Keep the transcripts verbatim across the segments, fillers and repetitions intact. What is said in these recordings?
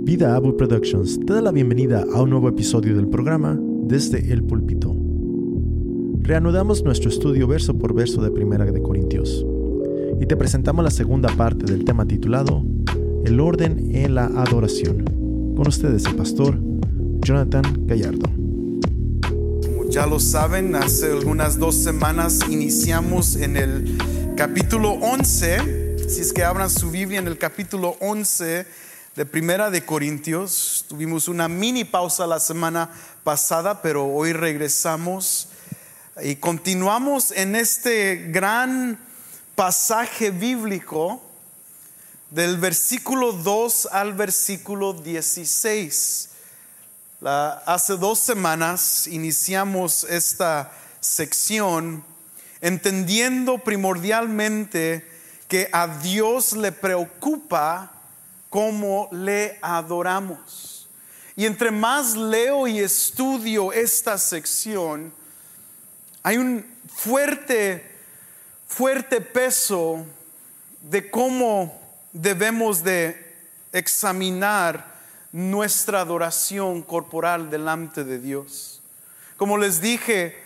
Vida Abu Productions te da la bienvenida a un nuevo episodio del programa Desde el Púlpito. Reanudamos nuestro estudio verso por verso de Primera de Corintios y te presentamos la segunda parte del tema titulado El orden en la adoración. Con ustedes el pastor Jonathan Gallardo. Como ya lo saben, hace algunas dos semanas iniciamos en el capítulo once. Si es que abran su Biblia en el capítulo once de Primera de Corintios. Tuvimos una mini pausa la semana pasada, pero hoy regresamos y continuamos en este gran pasaje bíblico del versículo dos al versículo dieciséis. La, hace dos semanas iniciamos esta sección entendiendo primordialmente que a Dios le preocupa cómo le adoramos. Y entre más leo y estudio esta sección, hay un fuerte, fuerte peso de cómo debemos de examinar nuestra adoración corporal delante de Dios. Como les dije,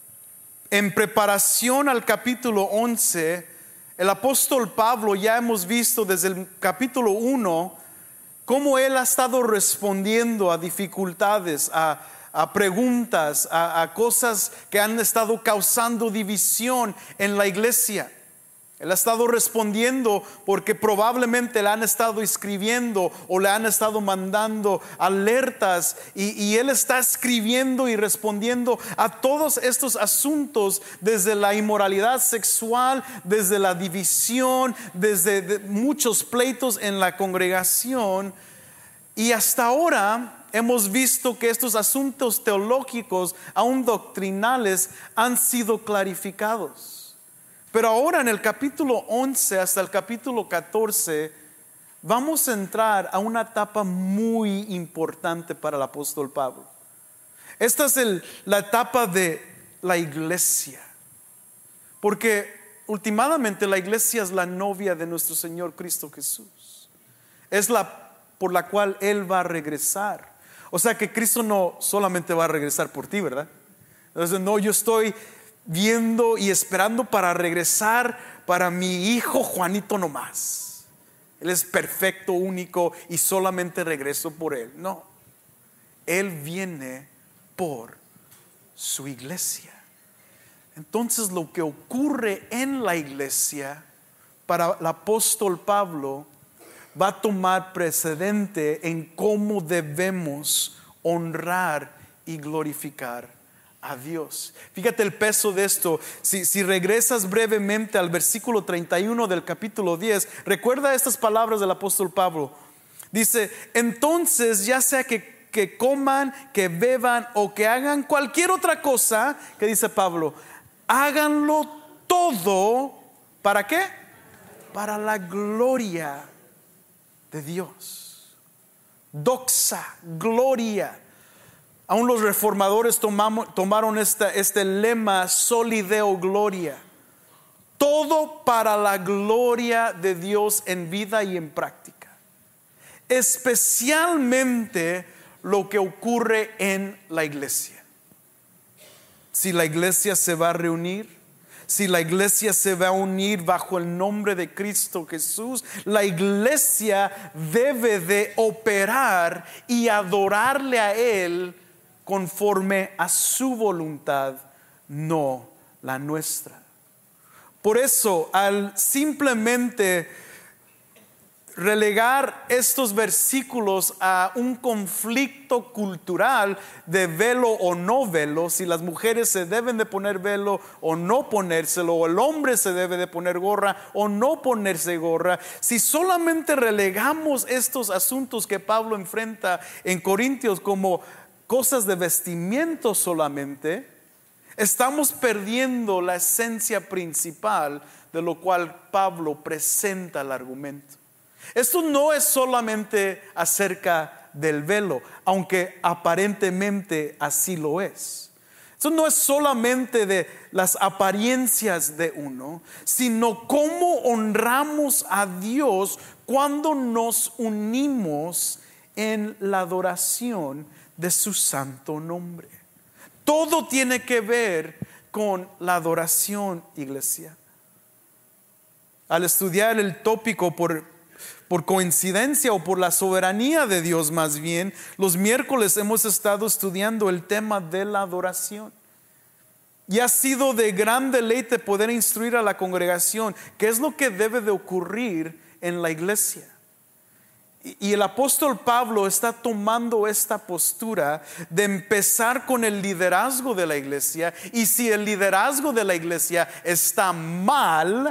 en preparación al capítulo once, el apóstol Pablo, ya hemos visto desde el capítulo uno cómo él ha estado respondiendo a dificultades, a, a preguntas, a, a cosas que han estado causando división en la iglesia. Él ha estado respondiendo porque probablemente le han estado escribiendo o le han estado mandando alertas y, y él está escribiendo y respondiendo a todos estos asuntos, desde la inmoralidad sexual, desde la división, desde de muchos pleitos en la congregación. Y hasta ahora hemos visto que estos asuntos teológicos, aún doctrinales, han sido clarificados. Pero ahora en el capítulo once hasta el capítulo catorce vamos a entrar a una etapa muy importante para el apóstol Pablo. Esta es el, la etapa de la iglesia, porque últimamente la iglesia es la novia de nuestro Señor Cristo Jesús. Es la por la cual Él va a regresar. O sea que Cristo no solamente va a regresar por ti, ¿verdad? Entonces no, yo estoy viendo y esperando para regresar para mi hijo Juanito nomás. Él es perfecto, único y solamente regreso por él. No, Él viene por su iglesia. Entonces lo que ocurre en la iglesia para el apóstol Pablo va a tomar precedente en cómo debemos honrar y glorificar a Dios. Fíjate el peso de esto. Si, si regresas brevemente al versículo treinta y uno del capítulo diez, recuerda estas palabras del apóstol Pablo. Dice: entonces ya sea que, que coman, que beban o que hagan cualquier otra cosa, que dice Pablo, háganlo todo. ¿Para qué? Para la gloria de Dios. Doxa, gloria. Aún los reformadores tomamos, tomaron esta, este lema Soli Deo Gloria. Todo para la gloria de Dios en vida y en práctica. Especialmente lo que ocurre en la iglesia. Si la iglesia se va a reunir, si la iglesia se va a unir bajo el nombre de Cristo Jesús, la iglesia debe de operar y adorarle a Él conforme a su voluntad, no la nuestra. Por eso, al simplemente relegar estos versículos a un conflicto cultural de velo o no velo, si las mujeres se deben de poner velo o no ponérselo, o el hombre se debe de poner gorra o no ponerse gorra, si solamente relegamos estos asuntos que Pablo enfrenta en Corintios como cosas de vestimiento solamente, estamos perdiendo la esencia principal de lo cual Pablo presenta el argumento. Esto no es solamente acerca del velo, aunque aparentemente así lo es. Esto no es solamente de las apariencias de uno, sino cómo honramos a Dios cuando nos unimos en la adoración de su santo nombre. Todo tiene que ver con la adoración, iglesia. Al estudiar el tópico por, por coincidencia o por la soberanía de Dios más bien, los miércoles hemos estado estudiando el tema de la adoración. Y ha sido de gran deleite poder instruir a la congregación qué es lo que debe de ocurrir en la iglesia. Y el apóstol Pablo está tomando esta postura de empezar con el liderazgo de la iglesia. Y si el liderazgo de la iglesia está mal,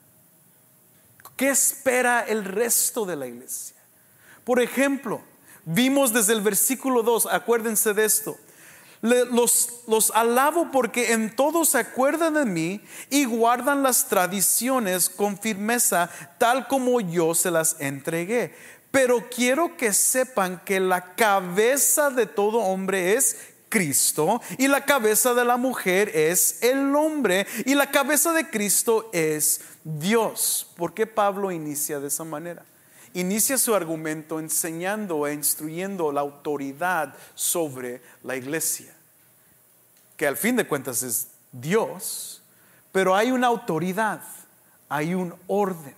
¿qué espera el resto de la iglesia? Por ejemplo, vimos desde el versículo dos, acuérdense de esto. Los, los alabo porque en todo se acuerdan de mí y guardan las tradiciones con firmeza, tal como yo se las entregué. Pero quiero que sepan que la cabeza de todo hombre es Cristo, y la cabeza de la mujer es el hombre, y la cabeza de Cristo es Dios. ¿Por qué Pablo inicia de esa manera? Inicia su argumento enseñando e instruyendo la autoridad sobre la iglesia, que al fin de cuentas es Dios, pero hay una autoridad, hay un orden.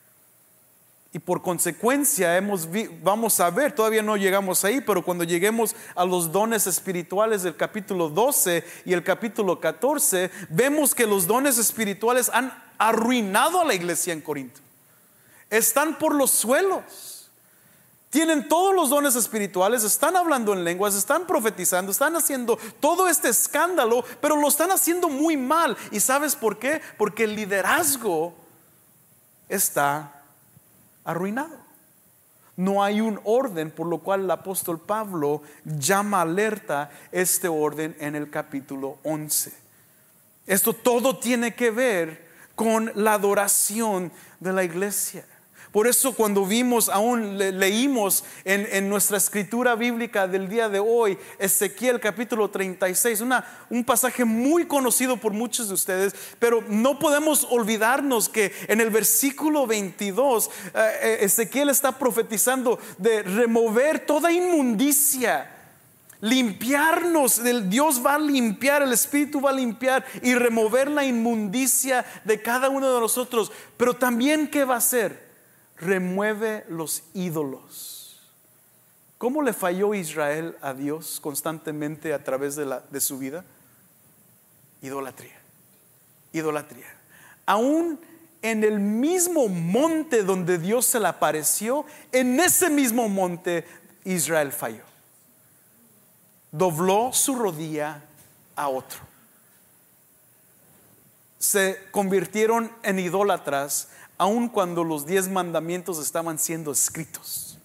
Y por consecuencia hemos vi, vamos a ver, todavía no llegamos ahí, pero cuando lleguemos a los dones espirituales del capítulo doce y el capítulo catorce, vemos que los dones espirituales han arruinado a la iglesia en Corinto. Están por los suelos. Tienen todos los dones espirituales, están hablando en lenguas, están profetizando, están haciendo todo este escándalo, pero lo están haciendo muy mal. ¿Y sabes por qué? Porque el liderazgo está arruinado. No hay un orden, por lo cual el apóstol Pablo llama alerta este orden en el capítulo once. Esto todo tiene que ver con la adoración de la iglesia. Por eso cuando vimos, aún le, leímos en, en nuestra escritura bíblica del día de hoy, Ezequiel capítulo treinta y seis, una, un pasaje muy conocido por muchos de ustedes, pero no podemos olvidarnos que en el versículo veintidós, eh, Ezequiel está profetizando de remover toda inmundicia. Limpiarnos, el Dios va a limpiar, el Espíritu va a limpiar y remover la inmundicia de cada uno de nosotros. Pero también, ¿qué va a hacer? Remueve los ídolos. ¿Cómo le falló Israel a Dios constantemente a través de, la, de su vida? Idolatría, idolatría. Aún en el mismo monte donde Dios se le apareció, en ese mismo monte Israel falló. Dobló su rodilla a otro. Se convirtieron en idólatras aun cuando los diez mandamientos estaban siendo escritos.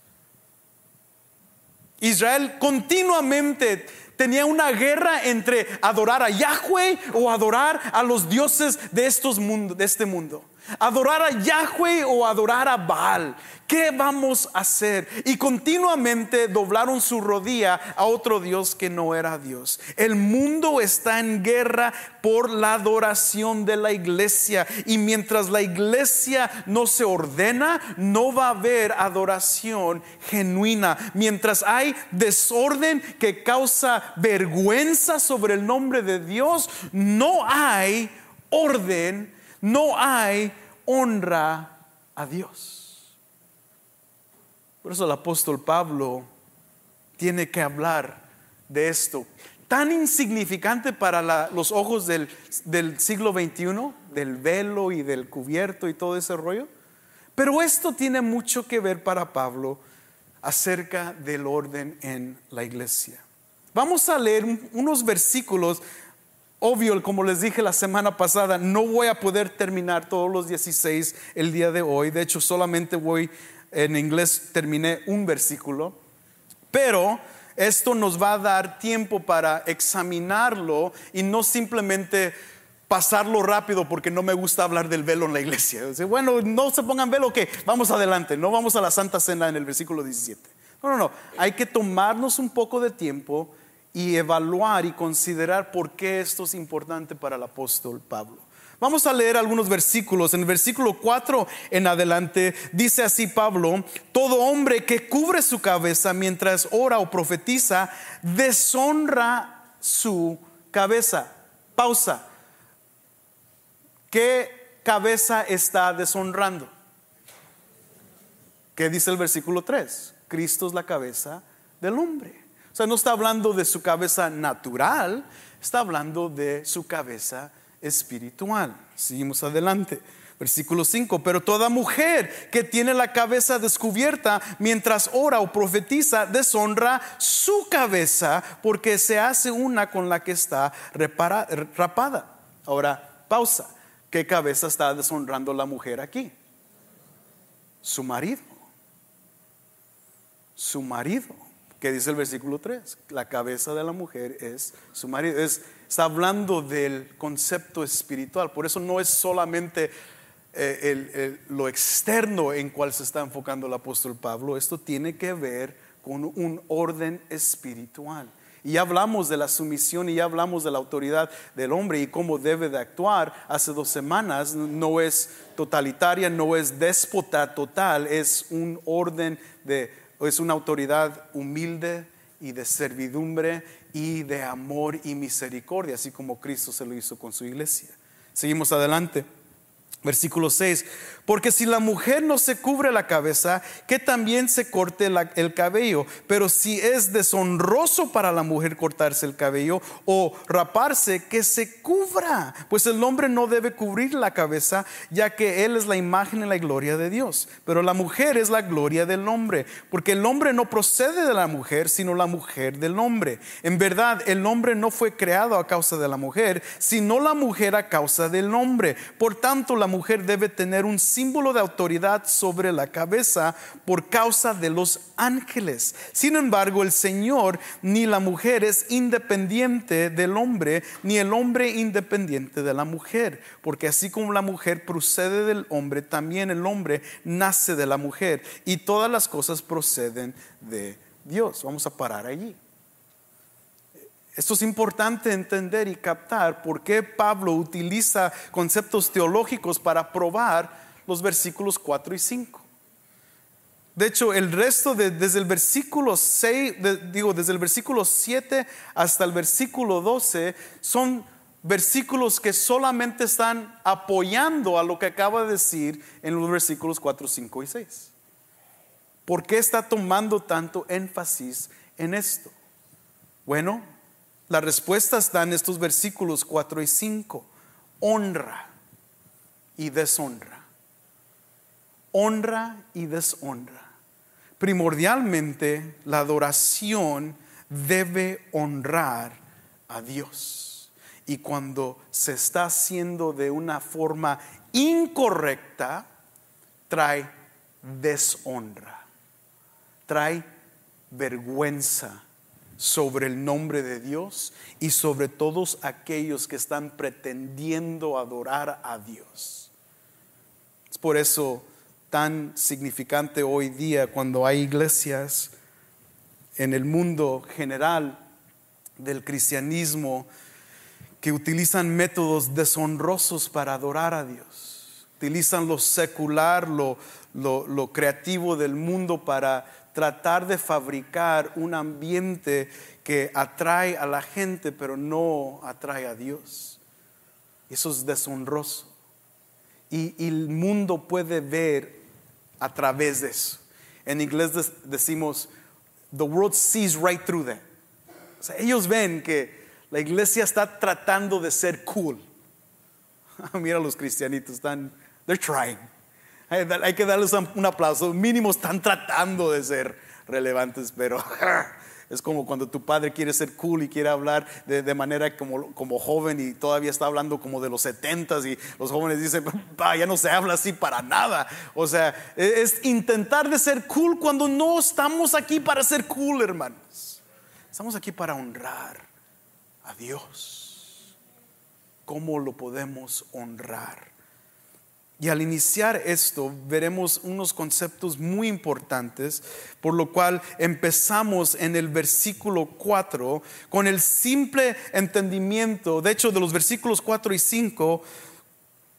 Israel continuamente tenía una guerra entre adorar a Yahweh o adorar a los dioses de, estos mundo, de este mundo. Adorar a Yahweh o adorar a Baal. ¿Qué vamos a hacer? Y continuamente doblaron su rodilla a otro Dios que no era Dios. El mundo está en guerra por la adoración de la iglesia. Y mientras la iglesia no se ordena, no va a haber adoración genuina. Mientras hay desorden que causa vergüenza sobre el nombre de Dios, no hay orden, no hay honra a Dios. Por eso el apóstol Pablo tiene que hablar de esto, tan insignificante para la, los ojos del, del siglo veintiuno, del velo y del cubierto y todo ese rollo. Pero esto tiene mucho que ver para Pablo acerca del orden en la iglesia. Vamos a leer unos versículos. Obvio, como les dije la semana pasada, no voy a poder terminar todos los dieciséis el día de hoy. De hecho, solamente voy, en inglés terminé un versículo. Pero esto nos va a dar tiempo para examinarlo y no simplemente pasarlo rápido porque no me gusta hablar del velo en la iglesia. O sea, bueno, no se pongan velo, que vamos adelante, no vamos a la Santa Cena en el versículo diecisiete. No, no, no, hay que tomarnos un poco de tiempo y evaluar y considerar por qué esto es importante para el apóstol Pablo. Vamos a leer algunos versículos. En el versículo cuatro en adelante dice así Pablo: todo hombre que cubre su cabeza mientras ora o profetiza deshonra su cabeza. Pausa. ¿Qué cabeza está deshonrando? ¿Qué dice el versículo tres? Cristo es la cabeza del hombre. O sea, no está hablando de su cabeza natural, está hablando de su cabeza espiritual. Seguimos adelante. Versículo cinco: pero toda mujer que tiene la cabeza descubierta mientras ora o profetiza deshonra su cabeza, porque se hace una con la que está repara, rapada. Ahora, pausa. ¿Qué cabeza está deshonrando la mujer aquí? Su marido. Su marido. ¿Qué dice el versículo tres? La cabeza de la mujer es su marido. Es, está hablando del concepto espiritual. Por eso no es solamente eh, el, el, lo externo en cual se está enfocando el apóstol Pablo. Esto tiene que ver con un orden espiritual. Y ya hablamos de la sumisión y ya hablamos de la autoridad del hombre y cómo debe de actuar hace dos semanas. No es totalitaria, no es déspota total, es un orden de, es una autoridad humilde y de servidumbre y de amor y misericordia, así como Cristo se lo hizo con su iglesia. Seguimos adelante. Versículo seis: porque si la mujer no se cubre la cabeza, que también se corte la, el cabello. Pero si es deshonroso para la mujer cortarse el cabello o raparse, que se cubra, pues el hombre no debe cubrir la cabeza, ya que él es la imagen y la gloria de Dios. Pero la mujer es la gloria del hombre, porque el hombre no procede de la mujer, sino la mujer del hombre. En verdad, el hombre no fue creado a causa de la mujer, sino la mujer a causa del hombre. Por tanto, la mujer debe tener un símbolo de autoridad sobre la cabeza por causa de los ángeles. Sin embargo, el Señor ni la mujer es independiente del hombre, ni el hombre independiente de la mujer, porque así como la mujer procede del hombre, también el hombre nace de la mujer, y todas las cosas proceden de Dios. Vamos a parar allí. Esto es importante entender y captar por qué Pablo utiliza conceptos teológicos para probar los versículos cuatro y cinco. De hecho, el resto de, desde el versículo seis, de, digo, desde el versículo siete hasta el versículo doce son versículos que solamente están apoyando a lo que acaba de decir en los versículos cuatro, cinco y seis. ¿Por qué está tomando tanto énfasis en esto? Bueno, la respuesta está en estos versículos cuatro y cinco. Honra y deshonra. Honra y deshonra. Primordialmente, la adoración debe honrar a Dios. Y cuando se está haciendo de una forma incorrecta, trae deshonra, trae vergüenza sobre el nombre de Dios y sobre todos aquellos que están pretendiendo adorar a Dios. Es por eso tan significante hoy día cuando hay iglesias en el mundo general del cristianismo que utilizan métodos deshonrosos para adorar a Dios. Utilizan lo secular, lo, lo, lo creativo del mundo para tratar de fabricar un ambiente que atrae a la gente, pero no atrae a Dios. Eso es deshonroso. Y, y el mundo puede ver a través de eso. En inglés decimos, the world sees right through that. O sea, ellos ven que la iglesia está tratando de ser cool. Mira, los cristianitos están, they're trying. Hay que darles un aplauso. Mínimo están tratando de ser relevantes, pero es como cuando tu padre quiere ser cool y quiere hablar de, de manera como, como joven y todavía está hablando como de los setentas y los jóvenes dicen, ya no se habla así para nada. O sea, es intentar de ser cool cuando no estamos aquí para ser cool, hermanos. Estamos aquí para honrar a Dios. ¿Cómo lo podemos honrar? Y al iniciar esto veremos unos conceptos muy importantes, por lo cual empezamos en el versículo cuatro con el simple entendimiento. De hecho, de los versículos cuatro y cinco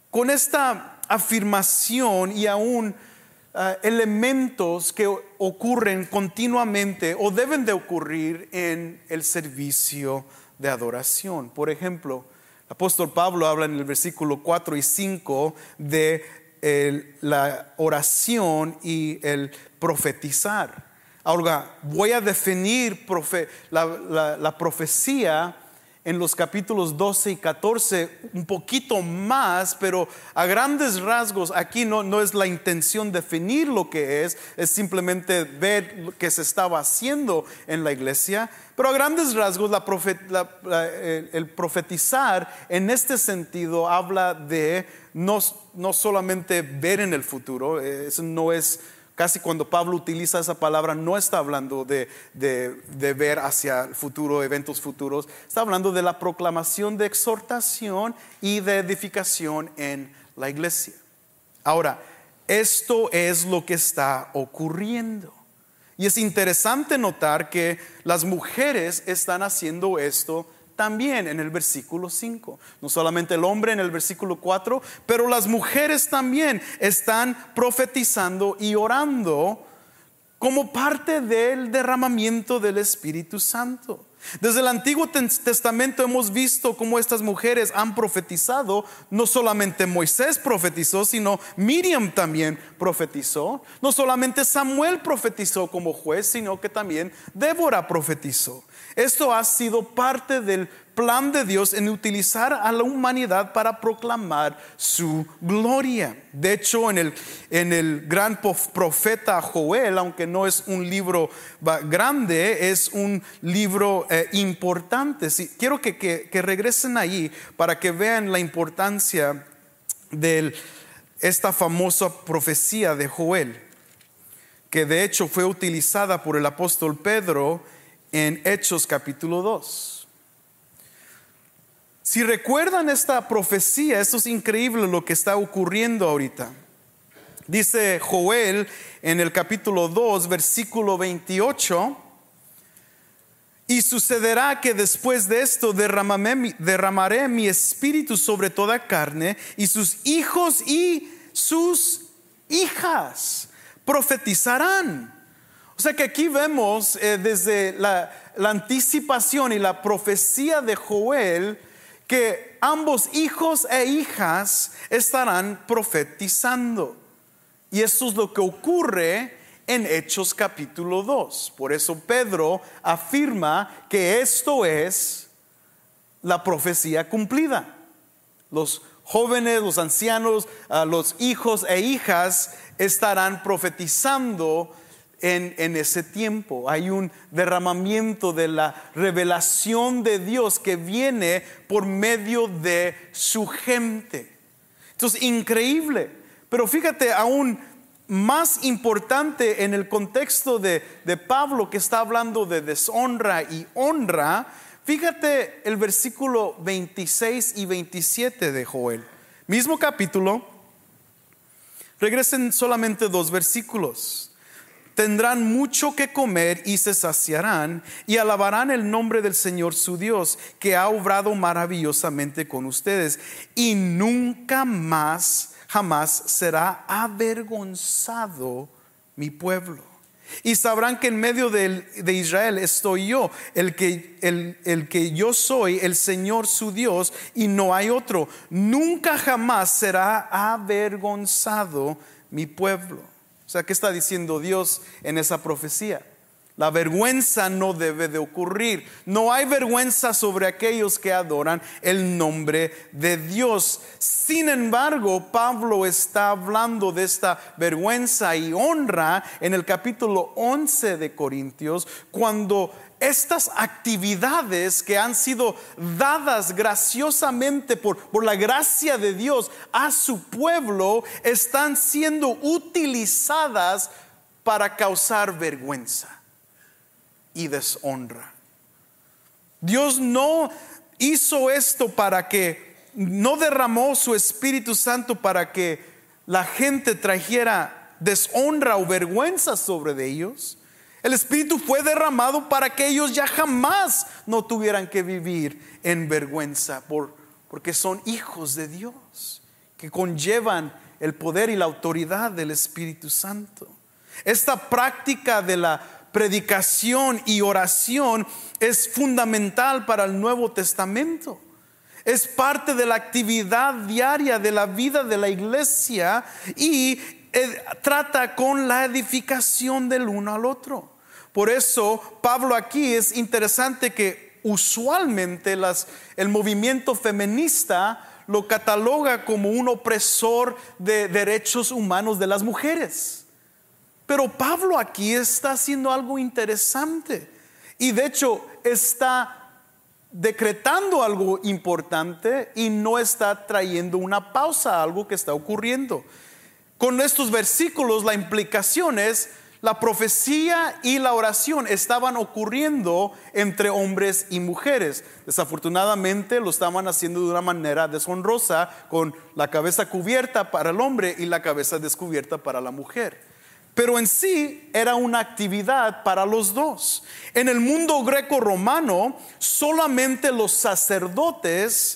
con esta afirmación y aún uh, elementos que ocurren continuamente o deben de ocurrir en el servicio de adoración. Por ejemplo, el apóstol Pablo habla en el versículo cuatro y cinco de el, la oración y el profetizar. Ahora voy a definir profe, la, la, la profecía en los capítulos doce y catorce un poquito más, pero a grandes rasgos aquí no, no es la intención definir lo que es, es simplemente ver lo que se estaba haciendo en la iglesia. Pero a grandes rasgos la profet, la, la, el, el profetizar en este sentido habla de no, no solamente ver en el futuro, eso no es. Casi cuando Pablo utiliza esa palabra no está hablando de, de, de ver hacia el futuro, eventos futuros. Está hablando de la proclamación de exhortación y de edificación en la iglesia. Ahora, esto es lo que está ocurriendo. Y es interesante notar que las mujeres están haciendo esto también en el versículo cinco. No solamente el hombre en el versículo cuatro, pero las mujeres también están profetizando y orando como parte del derramamiento del Espíritu Santo. Desde el Antiguo Testamento hemos visto cómo estas mujeres han profetizado. No solamente Moisés profetizó, sino Miriam también profetizó. No solamente Samuel profetizó como juez, sino que también Débora profetizó. Esto ha sido parte del plan de Dios en utilizar a la humanidad para proclamar su gloria. De hecho, en el, en el gran profeta Joel, aunque no es un libro grande, es un libro eh, importante. Sí, quiero que, que, que regresen ahí para que vean la importancia de esta famosa profecía de Joel, que de hecho fue utilizada por el apóstol Pedro en Hechos capítulo dos. Si recuerdan esta profecía, esto es increíble lo que está ocurriendo ahorita. Dice Joel en el capítulo dos, versículo veintiocho: y sucederá que después de esto derramaré, derramaré mi espíritu sobre toda carne, y sus hijos y sus hijas profetizarán. O sea que aquí vemos eh, desde la, la anticipación y la profecía de Joel que ambos hijos e hijas estarán profetizando. Y eso es lo que ocurre en Hechos capítulo dos. Por eso Pedro afirma que esto es la profecía cumplida. Los jóvenes, los ancianos, uh, los hijos e hijas estarán profetizando En, en ese tiempo. Hay un derramamiento de la revelación de Dios que viene por medio de su gente. Entonces, increíble. Pero fíjate, aún más importante en el contexto de, de Pablo, que está hablando de deshonra y honra. Fíjate el versículo veintiséis y veintisiete de Joel, mismo capítulo. Regresen solamente dos versículos. Tendrán mucho que comer y se saciarán y alabarán el nombre del Señor su Dios, que ha obrado maravillosamente con ustedes, y nunca más, jamás será avergonzado mi pueblo. Y sabrán que en medio de, de Israel estoy yo, el que, el, el que yo soy, el Señor su Dios, y no hay otro. Nunca jamás será avergonzado mi pueblo. O sea, ¿qué está diciendo Dios en esa profecía? La vergüenza no debe de ocurrir. No hay vergüenza sobre aquellos que adoran el nombre de Dios. Sin embargo, Pablo está hablando de esta vergüenza y honra en el capítulo once de Corintios, cuando estas actividades que han sido dadas graciosamente por, por la gracia de Dios a su pueblo están siendo utilizadas para causar vergüenza y deshonra. Dios no hizo esto para que, no derramó su Espíritu Santo para que la gente trajera deshonra o vergüenza sobre de ellos. El Espíritu fue derramado para que ellos ya jamás no tuvieran que vivir en vergüenza, por, porque son hijos de Dios que conllevan el poder y la autoridad del Espíritu Santo. Esta práctica de la predicación y oración es fundamental para el Nuevo Testamento. Es parte de la actividad diaria de la vida de la iglesia y eh, trata con la edificación del uno al otro. Por eso Pablo aquí es interesante que usualmente las, el movimiento feminista lo cataloga como un opresor de derechos humanos de las mujeres. Pero Pablo aquí está haciendo algo interesante y de hecho está decretando algo importante y no está trayendo una pausa a algo que está ocurriendo. Con estos versículos la implicación es: la profecía y la oración estaban ocurriendo entre hombres y mujeres. Desafortunadamente lo estaban haciendo de una manera deshonrosa, con la cabeza cubierta para el hombre y la cabeza descubierta para la mujer. Pero en sí era una actividad para los dos. En el mundo greco-romano, solamente los sacerdotes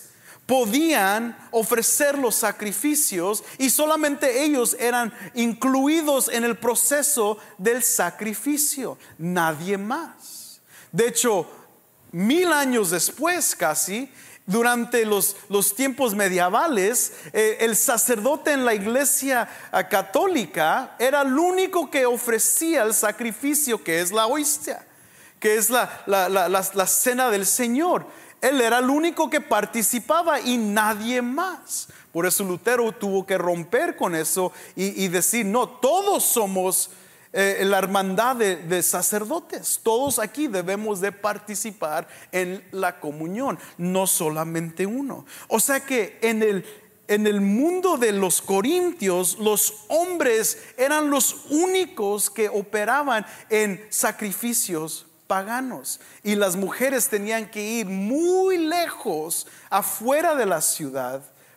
podían ofrecer los sacrificios y solamente ellos eran incluidos en el proceso del sacrificio, nadie más. De hecho, mil años después casi, durante los, los tiempos medievales, eh, el sacerdote en la iglesia eh, católica era el único que ofrecía el sacrificio, que es la hostia, que es la, la, la, la, la cena del Señor. Él era el único que participaba y nadie más. Por eso Lutero tuvo que romper con eso y, y decir: no, todos somos eh, la hermandad de, de sacerdotes. Todos aquí debemos de participar en la comunión, no solamente uno. O sea que en el, en el mundo de los corintios, los hombres eran los únicos que operaban en sacrificios paganos y las mujeres tenían que ir muy lejos afuera de la ciudad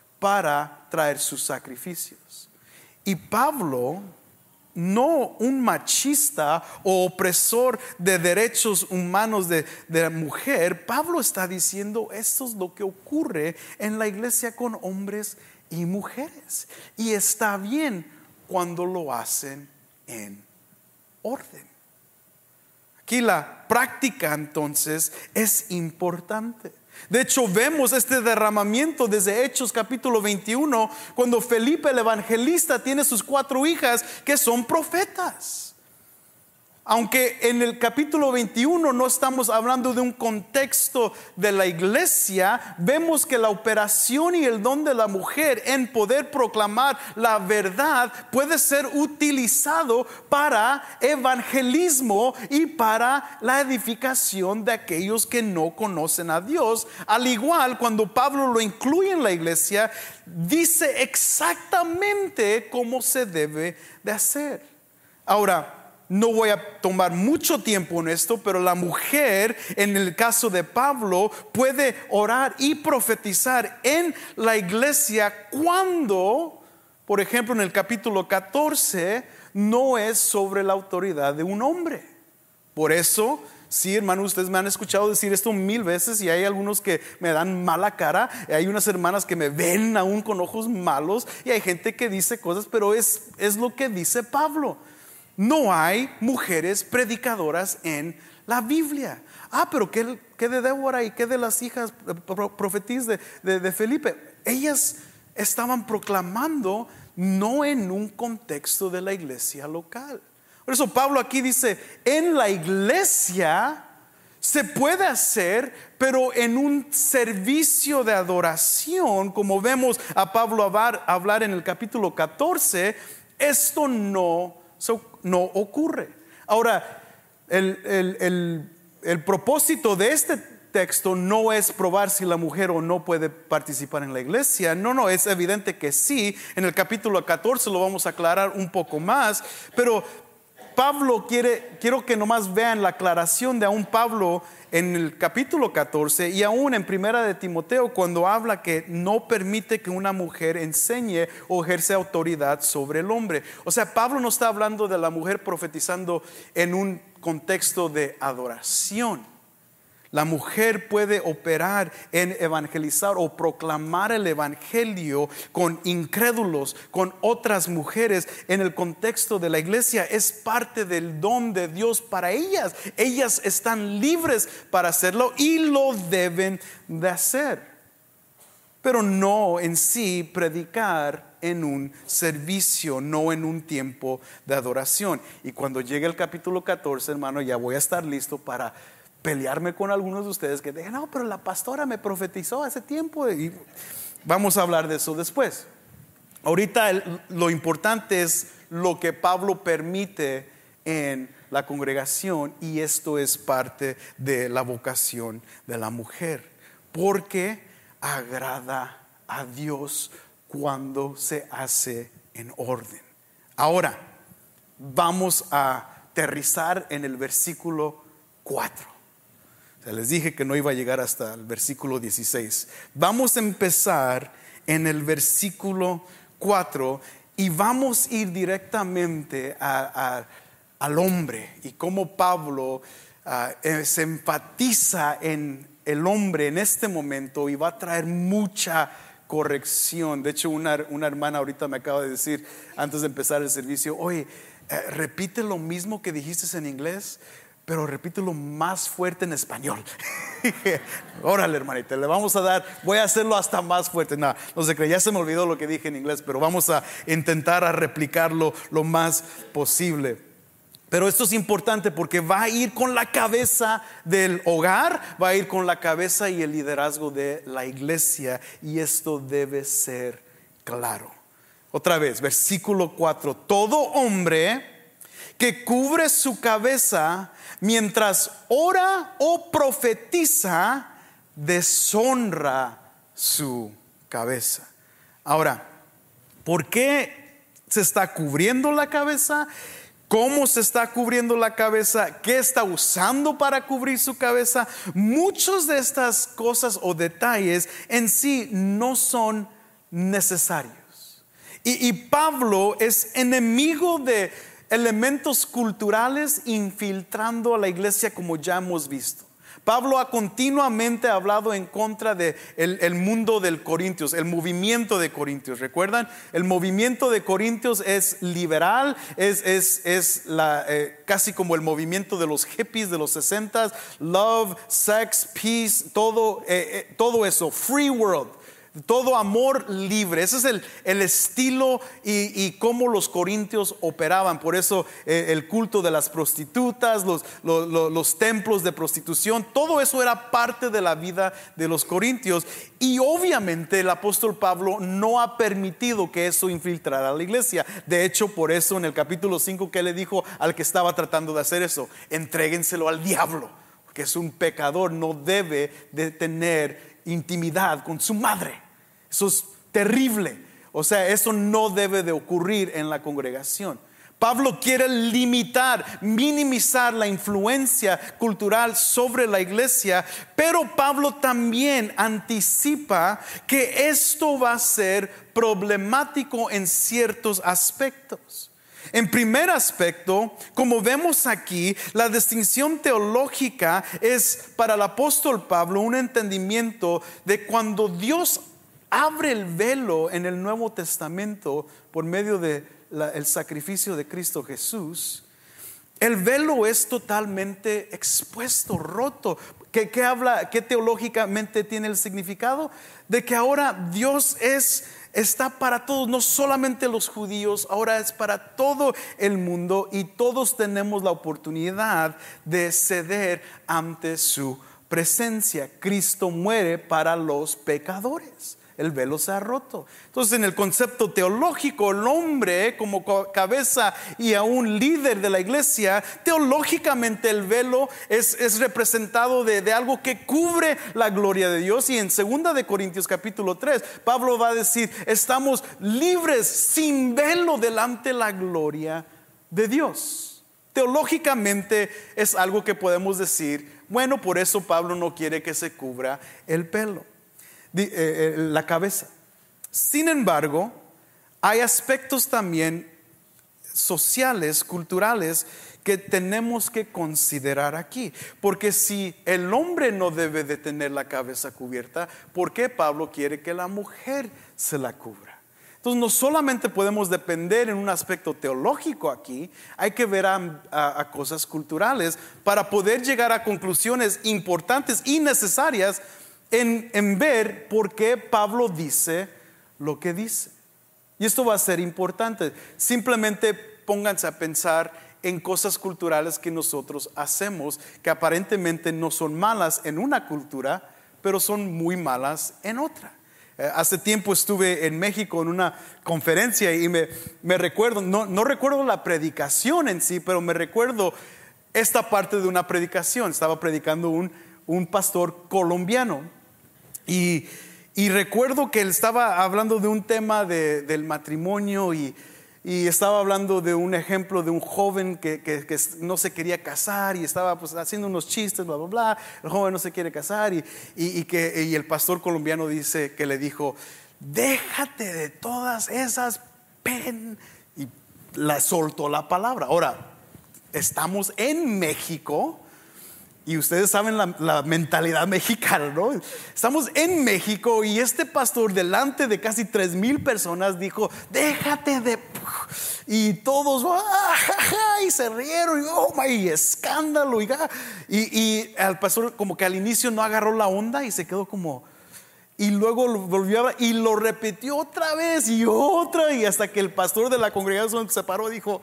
para traer sus sacrificios. Y Pablo, no un machista o opresor de derechos humanos de, de la mujer, Pablo está diciendo: esto es lo que ocurre en la iglesia con hombres y mujeres, y está bien cuando lo hacen en orden. Aquí la práctica entonces es importante. De hecho, vemos este derramamiento desde Hechos capítulo veintiuno, cuando Felipe el evangelista tiene sus cuatro hijas que son profetas. Aunque en el capítulo veintiuno no estamos hablando de un contexto de la iglesia, vemos que la operación y el don de la mujer en poder proclamar la verdad puede ser utilizado para evangelismo y para la edificación de aquellos que no conocen a Dios. Al igual, cuando Pablo lo incluye en la iglesia, dice exactamente cómo se debe de hacer. Ahora, no voy a tomar mucho tiempo en esto, pero la mujer, en el caso de Pablo, puede orar y profetizar en la iglesia cuando, por ejemplo, en el capítulo catorce, no es sobre la autoridad de un hombre. Por eso, sí, hermanos, ustedes me han escuchado decir esto mil veces y hay algunos que me dan mala cara, y hay unas hermanas que me ven aún con ojos malos, y hay gente que dice cosas, pero es, es lo que dice Pablo. No hay mujeres predicadoras en la Biblia. Ah, pero ¿qué, qué de Débora y qué de las hijas profetis de, de, de Felipe? Ellas estaban proclamando no en un contexto de la iglesia local. Por eso Pablo aquí dice: en la iglesia se puede hacer, pero en un servicio de adoración, como vemos a Pablo hablar, hablar en el capítulo catorce, esto no So, no ocurre. Ahora, el, el, el, el propósito de este texto no es probar si la mujer o no puede participar en la iglesia. No, no, es evidente que sí. En el capítulo catorce lo vamos a aclarar un poco más. Pero Pablo quiere, quiero que nomás vean la aclaración de aún Pablo en el capítulo catorce y aún en primera de Timoteo, cuando habla que no permite que una mujer enseñe o ejerce autoridad sobre el hombre. O sea, Pablo no está hablando de la mujer profetizando en un contexto de adoración. La mujer puede operar en evangelizar o proclamar el evangelio con incrédulos, con otras mujeres en el contexto de la iglesia. Es parte del don de Dios para ellas. Ellas están libres para hacerlo y lo deben de hacer. Pero no en sí predicar en un servicio, no en un tiempo de adoración. Y cuando llegue el capítulo catorce, hermano, ya voy a estar listo para pelearme con algunos de ustedes que digan, no, pero la pastora me profetizó hace tiempo. Y vamos a hablar de eso después. Ahorita el, lo importante es lo que Pablo permite en la congregación, y esto es parte de la vocación de la mujer, porque agrada a Dios cuando se hace en orden. Ahora vamos a aterrizar en el versículo cuatro. Les dije que no iba a llegar hasta el versículo dieciséis. Vamos a empezar en el versículo cuatro y vamos a ir directamente a, a, al hombre y cómo Pablo uh, se enfatiza en el hombre en este momento y va a traer mucha corrección. De hecho, una, una hermana ahorita me acaba de decir antes de empezar el servicio, oye, eh, repite lo mismo que dijiste en inglés, pero repítelo más fuerte en español. Órale, hermanita, le vamos a dar, voy a hacerlo hasta más fuerte. No, no se cree, ya se me olvidó lo que dije en inglés, pero vamos a intentar a replicarlo lo más posible. Pero esto es importante porque va a ir con la cabeza del hogar, va a ir con la cabeza y el liderazgo de la iglesia, y esto debe ser claro. Otra vez, versículo cuatro. Todo hombre que cubre su cabeza mientras ora o profetiza, deshonra su cabeza. Ahora, ¿por qué se está cubriendo la cabeza? ¿Cómo se está cubriendo la cabeza? ¿Qué está usando para cubrir su cabeza? Muchas de estas cosas o detalles en sí no son necesarios. Y, y Pablo es enemigo de elementos culturales infiltrando a la iglesia, como ya hemos visto. Pablo ha continuamente hablado en contra de el, el mundo del Corintios, el movimiento de Corintios. ¿Recuerdan? El movimiento de Corintios es liberal, es, es, es la, eh, casi como el movimiento de los hippies de los sesentas. Love, sex, peace, todo, eh, eh, todo eso, free world. Todo amor libre. Ese es el, el estilo y, y cómo los corintios operaban. Por eso eh, el culto de las prostitutas, los, los, los, los templos de prostitución, todo eso era parte de la vida de los corintios. Y obviamente el apóstol Pablo no ha permitido que eso infiltrara a la iglesia. De hecho, por eso en el capítulo cinco, que le dijo al que estaba tratando de hacer eso: entréguenselo al diablo, que es un pecador, no debe de tener intimidad con su madre. Eso es terrible. O sea, eso no debe de ocurrir en la congregación. Pablo quiere limitar, minimizar la influencia cultural sobre la iglesia, pero Pablo también anticipa que esto va a ser problemático en ciertos aspectos. En primer aspecto, como vemos aquí, la distinción teológica es para el apóstol Pablo un entendimiento de cuando Dios abre el velo en el Nuevo Testamento por medio del sacrificio de Cristo Jesús. El velo es totalmente expuesto, roto. ¿Qué, qué habla, qué teológicamente tiene el significado? De que ahora Dios es, está para todos, no solamente los judíos, ahora es para todo el mundo, y todos tenemos la oportunidad de ceder ante su presencia. Cristo muere para los pecadores. El velo se ha roto. Entonces, en el concepto teológico, el hombre como cabeza y aún líder de la iglesia, teológicamente el velo es, es representado de, de algo que cubre la gloria de Dios. Y en segunda de Corintios capítulo tres, Pablo va a decir: estamos libres sin velo delante de la gloria de Dios. Teológicamente es algo que podemos decir, bueno, por eso Pablo no quiere que se cubra el pelo, la cabeza. Sin embargo, hay aspectos también sociales, culturales, que tenemos que considerar aquí. Porque si el hombre no debe de tener la cabeza cubierta, ¿por qué Pablo quiere que la mujer se la cubra? Entonces no solamente podemos depender en un aspecto teológico aquí, hay que ver a, a, a cosas culturales para poder llegar a conclusiones importantes y necesarias en, en ver por qué Pablo dice lo que dice. Y esto va a ser importante. Simplemente pónganse a pensar en cosas culturales que nosotros hacemos, que aparentemente no son malas en una cultura, pero son muy malas en otra. Eh, hace tiempo estuve en México en una conferencia y me, me recuerdo, no, no recuerdo la predicación en sí, pero me recuerdo esta parte de una predicación. Estaba predicando un, un pastor colombiano y, y recuerdo que él estaba hablando de un tema de, del matrimonio y Y estaba hablando de un ejemplo de un joven que, que, que no se quería casar y estaba pues haciendo unos chistes, bla, bla, bla. El joven no se quiere casar y, y, y, que, y el pastor colombiano dice que le dijo, déjate de todas esas pen. Y la soltó la palabra. Ahora, estamos en México. Y ustedes saben la, la mentalidad mexicana, ¿no? Estamos en México y este pastor delante de casi tres mil personas dijo, déjate de... Y todos, ¡ah, ja, ja! Y se rieron, y, oh my, escándalo. Y, y, y el pastor como que al inicio no agarró la onda y se quedó como... Y luego volvió a hablar y lo repitió otra vez y otra. Y hasta que el pastor de la congregación se paró y dijo...